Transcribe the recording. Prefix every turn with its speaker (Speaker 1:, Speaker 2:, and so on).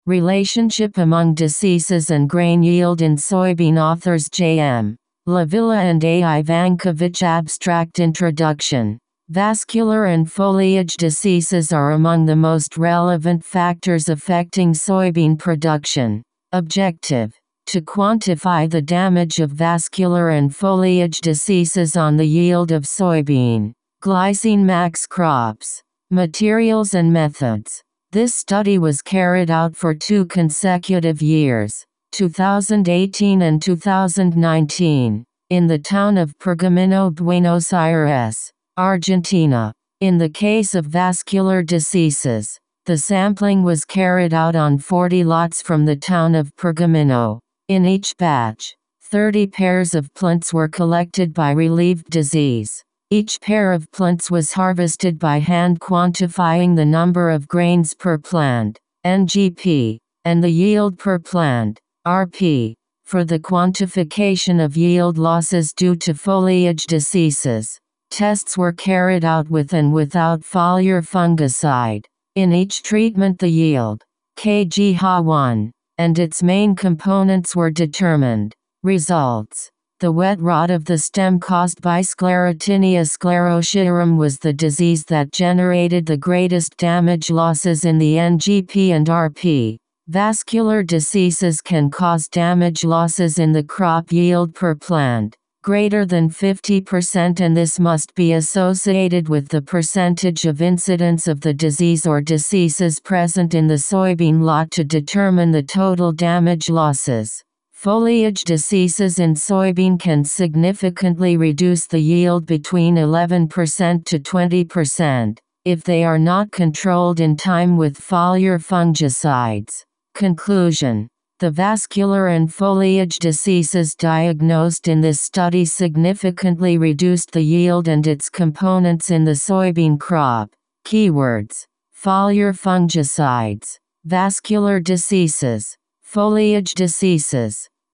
Speaker 1: Relationship among diseases and grain yield in soybean. Authors J.M. Lavilla and A. Ivankovich. Abstract Introduction. Vascular and foliage diseases are among the most relevant factors affecting soybean production. Objective: to quantify the damage of vascular and foliage diseases on the yield of soybean, glycine max crops. Materials and methods. This study was carried out for 2 consecutive years, 2018 and 2019, in the town of Pergamino, Buenos Aires, Argentina. In the case of vascular diseases, the sampling was carried out on 40 lots from the town of Pergamino. In each batch, 30 pairs of plants were collected by relieved disease. Each pair of plants was harvested by hand, quantifying the number of grains per plant, NGP, and the yield per plant, RP. For the quantification of yield losses due to foliage diseases, tests were carried out with and without foliar fungicide. In each treatment the yield, kg Ha1, and its main components were determined. Results. The wet rot of the stem caused by Sclerotinia sclerotiarum was the disease that generated the greatest damage losses in the NGP and RP. Vascular diseases can cause damage losses in the crop yield per plant greater than 50%, and this must be associated with the percentage of incidence of the disease or diseases present in the soybean lot to determine the total damage losses. Foliage diseases in soybean can significantly reduce the yield between 11% to 20% if they are not controlled in time with foliar fungicides. Conclusion: the vascular and foliage diseases diagnosed in this study significantly reduced the yield and its components in the soybean crop. Keywords: foliar fungicides, vascular diseases, foliage diseases.